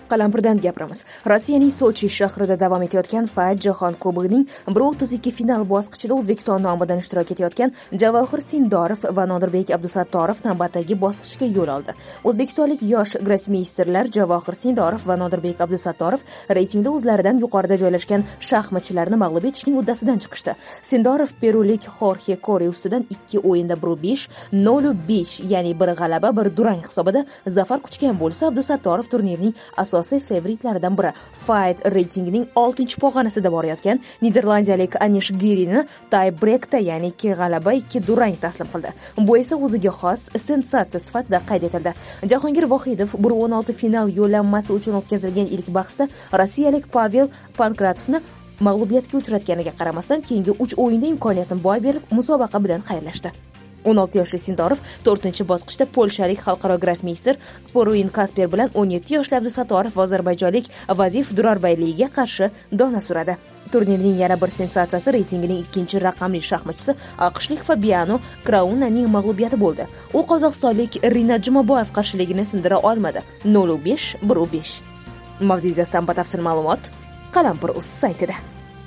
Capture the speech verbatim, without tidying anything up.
Qalampirdan gapiramiz. Rossiyaning Sochi shahrida davom etayotgan F I G Jahon Kubogining bir o'ttiz ikki final bosqichida O'zbekiston nomidan ishtirok etayotgan Javohir Sindorov va Nodirbek Abdusattorov navbatdagi bosqichga yo'l oldi. O'zbekistonlik yosh grossmeysterlar Javohir Sindorov va Nodirbek Abdusattorov reytingda o'zlaridan yuqorida joylashgan shaxmatchilarni mag'lub etishning uddasidan chiqishdi. Sindorov perulik Jorge Kore ustidan ikki o'yinda bir besh, nol besh, ya'ni bir g'alaba, bir durang hisobida zafar quchgan bo'lsa, Abdusattorov turnirning asosiy favoritlaridan biri. Fight reytingining oltinchi pog'onasida borayotgan niderlandiyalik Anish Girini tie-breakda, ya'ni ikki g'alaba, ikki durang taslim qildi. Bu esa o'ziga xos sensatsiya sifatida qayd etildi. Jahongir Vohidov bir o'n olti final yo'llanmasi uchun o'tkazilgan ilk bahsda rossiyalik Pavel Pankratovni mag'lubiyatga uchratganiga qaramasdan keyingi uch o'yinda imkoniyatni boy berib musobaqa bilan xayrlashdi. o'n olti yoshli Sindorov to'rtinchi bosqichda polshalik xalqaro grossmeyster Poruin Kasper bilan o'n yetti yoshli Abdusattorov va ozarbayjonlik Vazif Durarbayliga qarshi dona suradi. Turnirning yana bir sensatsiyasi reytingining ikkinchi raqamli shaxmatchisi aqshlik Fabiano Kraunaning mag'lubiyati bo'ldi. U qozog'istonlik Rina Jumaboyev qarshiligini sindira olmadi. nol besh, bir besh. Mavzu yuzasidan batafsil ma'lumot Qalampir.uz saytida.